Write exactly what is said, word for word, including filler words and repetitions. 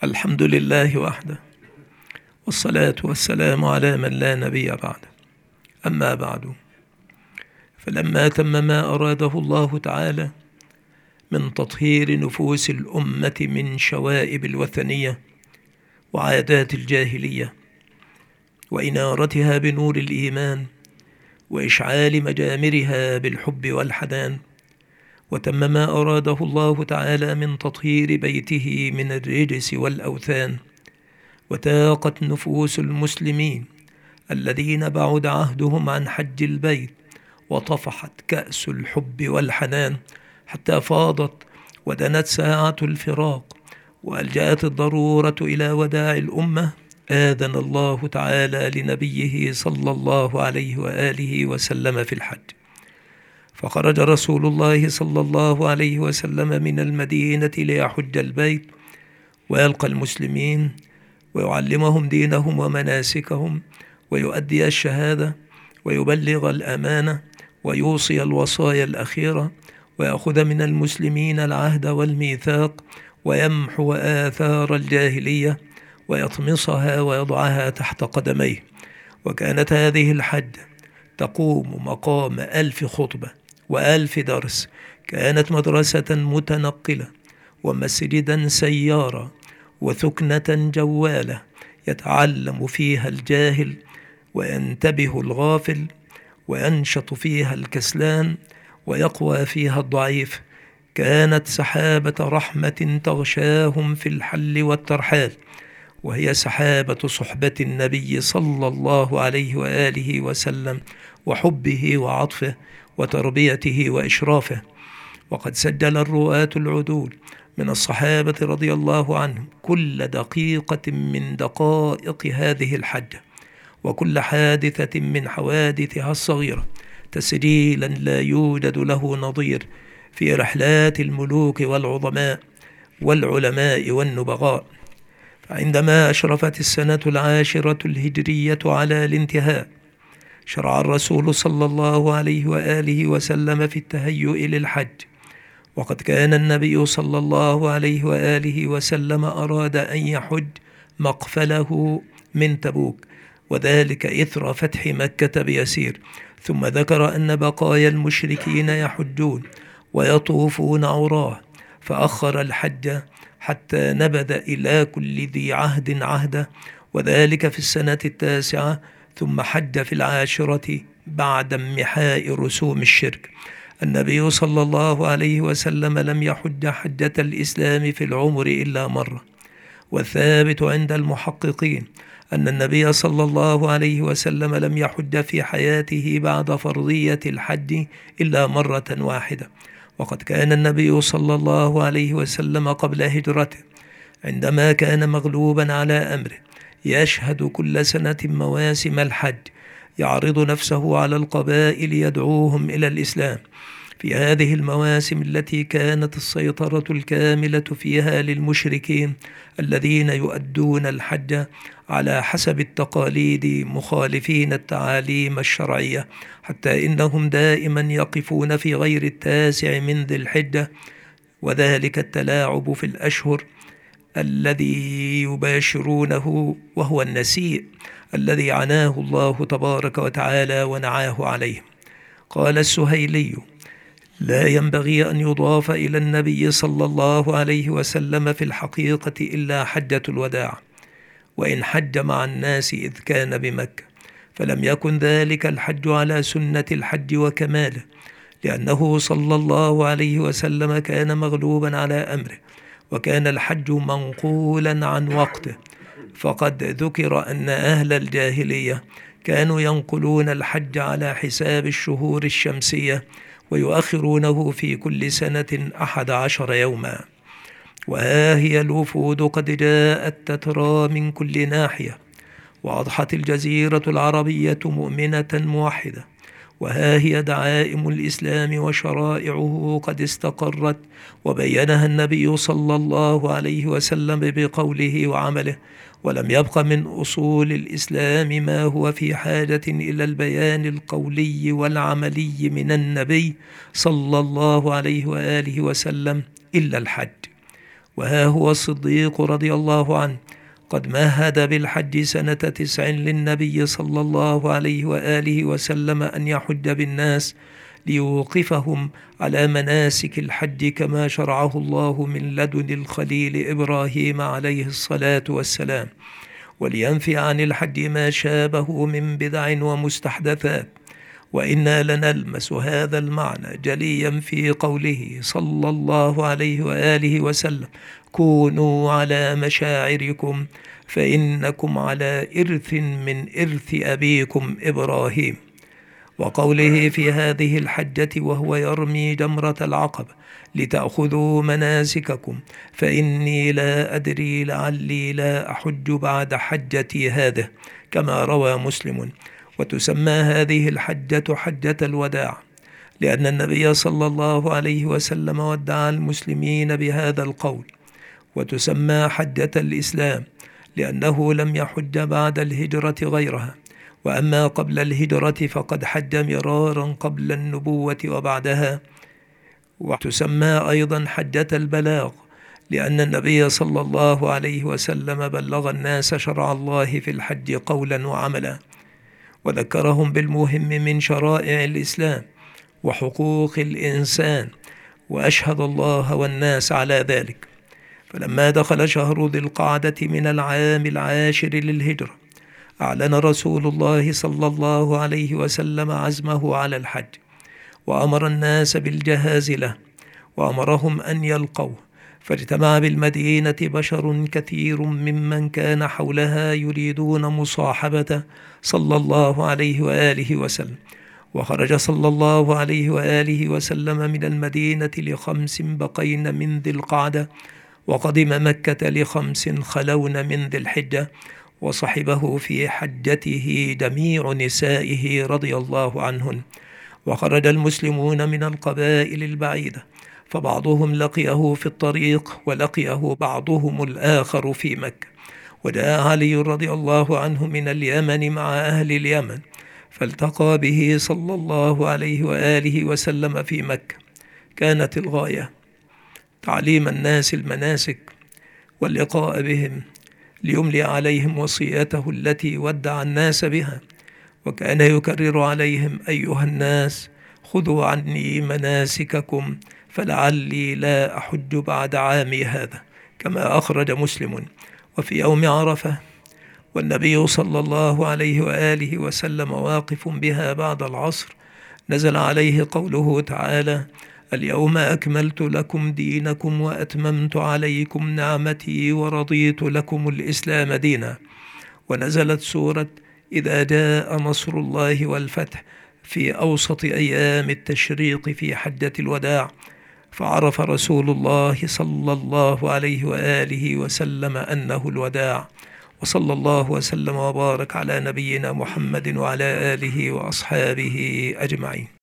الحمد لله وحده، والصلاة والسلام على من لا نبي بعده. أما بعد، فلما تم ما أراده الله تعالى من تطهير نفوس الأمة من شوائب الوثنية وعادات الجاهلية وإنارتها بنور الإيمان وإشعال مجامرها بالحب والحنان، وتم ما أراده الله تعالى من تطهير بيته من الرجس والأوثان، وتاقت نفوس المسلمين الذين بعد عهدهم عن حج البيت وطفحت كأس الحب والحنان حتى فاضت ودنت ساعة الفراق وألجأت الضرورة إلى وداع الأمة. آذن الله تعالى لنبيه صلى الله عليه وآله وسلم في الحج، فخرج رسول الله صلى الله عليه وسلم من المدينة ليحج البيت ويلقى المسلمين ويعلمهم دينهم ومناسكهم ويؤدي الشهادة ويبلغ الأمانة ويوصي الوصايا الأخيرة ويأخذ من المسلمين العهد والميثاق ويمحو آثار الجاهلية ويطمسها ويضعها تحت قدميه. وكانت هذه الحج تقوم مقام ألف خطبة وألف درس، كانت مدرسة متنقلة ومسجدا سيارة وثكنة جوالة يتعلم فيها الجاهل وينتبه الغافل وينشط فيها الكسلان ويقوى فيها الضعيف. كانت سحابة رحمة تغشاهم في الحل والترحال، وهي سحابة صحبة النبي صلى الله عليه وآله وسلم وحبه وعطفه وتربيته وإشرافه. وقد سجل الرواة العدول من الصحابة رضي الله عنهم كل دقيقة من دقائق هذه الحجة وكل حادثة من حوادثها الصغيرة تسجيلا لا يوجد له نظير في رحلات الملوك والعظماء والعلماء والنبغاء. فعندما أشرفت السنة العاشرة الهجرية على الانتهاء، شرع الرسول صلى الله عليه وآله وسلم في التهيؤ للحج، وقد كان النبي صلى الله عليه وآله وسلم أراد أن يحج مقفله من تبوك، وذلك إثر فتح مكة بيسير، ثم ذكر أن بقايا المشركين يحجون ويطوفون عراه، فأخر الحج حتى نبذ إلى كل ذي عهد عهده، وذلك في السنة التاسعة، ثم حج في العاشرة بعد امحاء رسوم الشرك. النبي صلى الله عليه وسلم لم يحج حجة الإسلام في العمر إلا مرة، والثابت عند المحققين أن النبي صلى الله عليه وسلم لم يحج في حياته بعد فرضية الحج إلا مرة واحدة. وقد كان النبي صلى الله عليه وسلم قبل هجرته عندما كان مغلوبا على أمره يشهد كل سنة مواسم الحج، يعرض نفسه على القبائل يدعوهم إلى الإسلام. في هذه المواسم التي كانت السيطرة الكاملة فيها للمشركين الذين يؤدون الحج على حسب التقاليد مخالفين التعاليم الشرعية، حتى إنهم دائما يقفون في غير التاسع من ذي الحجة، وذلك التلاعب في الأشهر الذي يباشرونه، وهو النسيء الذي عناه الله تبارك وتعالى ونعاه عليه. قال السهيلي: لا ينبغي أن يضاف إلى النبي صلى الله عليه وسلم في الحقيقة إلا حجة الوداع، وإن حج مع الناس إذ كان بمكة، فلم يكن ذلك الحج على سنة الحج وكماله، لأنه صلى الله عليه وسلم كان مغلوبا على أمره، وكان الحج منقولا عن وقته. فقد ذكر أن أهل الجاهلية كانوا ينقلون الحج على حساب الشهور الشمسية ويؤخرونه في كل سنة أحد عشر يوما. وها هي الوفود قد جاءت تترى من كل ناحية، وأضحت الجزيرة العربية مؤمنة موحدة، وها هي دعائم الإسلام وشرائعه قد استقرت وبينها النبي صلى الله عليه وسلم بقوله وعمله، ولم يبق من أصول الإسلام ما هو في حاجة إلى البيان القولي والعملي من النبي صلى الله عليه وآله وسلم إلا الحج. وها هو الصديق رضي الله عنه قد مهد بالحج سنة تسع للنبي صلى الله عليه وآله وسلم أن يحج بالناس ليوقفهم على مناسك الحج كما شرعه الله من لدن الخليل إبراهيم عليه الصلاة والسلام، ولينفي عن الحج ما شابه من بدع ومستحدثات. وإنا لنلمس هذا المعنى جليا في قوله صلى الله عليه وآله وسلم: كونوا على مشاعركم فإنكم على إرث من إرث أبيكم إبراهيم. وقوله في هذه الحجة وهو يرمي جمرة العقبة: لتأخذوا مناسككم فإني لا أدري لعلي لا أحج بعد حجتي هذه، كما روى مسلم. وتسمى هذه الحجة حجة الوداع، لأن النبي صلى الله عليه وسلم ودع المسلمين بهذا القول. وتسمى حجة الإسلام لأنه لم يحج بعد الهجرة غيرها، وأما قبل الهجرة فقد حج مرارا قبل النبوة وبعدها. وتسمى أيضا حجة البلاغ لأن النبي صلى الله عليه وسلم بلغ الناس شرع الله في الحج قولا وعملا، وذكرهم بالمهم من شرائع الإسلام وحقوق الإنسان، وأشهد الله والناس على ذلك. فلما دخل شهر ذي القعدة من العام العاشر للهجرة أعلن رسول الله صلى الله عليه وسلم عزمه على الحج، وأمر الناس بالجهاز له، وأمرهم أن يلقوه. فاجتمع بالمدينة بشر كثير ممن كان حولها يريدون مصاحبته صلى الله عليه وآله وسلم. وخرج صلى الله عليه وآله وسلم من المدينة لخمس بقين من ذي القعدة، وقدم مكة لخمس خلون من ذي الحجة، وصحبه في حجته جميع نسائه رضي الله عنهن. وخرج المسلمون من القبائل البعيدة، فبعضهم لقيه في الطريق ولقيه بعضهم الآخر في مكة. وجاء علي رضي الله عنه من اليمن مع أهل اليمن، فالتقى به صلى الله عليه وآله وسلم في مكة. كانت الغاية تعليم الناس المناسك واللقاء بهم ليملي عليهم وصيته التي ودع الناس بها، وكان يكرر عليهم: أيها الناس خذوا عني مناسككم فلعلي لا أحج بعد عامي هذا، كما أخرج مسلم. وفي يوم عرفة والنبي صلى الله عليه وآله وسلم واقف بها بعد العصر، نزل عليه قوله تعالى: اليوم أكملت لكم دينكم وأتممت عليكم نعمتي ورضيت لكم الإسلام دينا. ونزلت سورة إذا جاء نصر الله والفتح في أوسط أيام التشريق في حجة الوداع، فعرف رسول الله صلى الله عليه وآله وسلم أنه الوداع. وصلى الله وسلم وبارك على نبينا محمد وعلى آله وأصحابه أجمعين.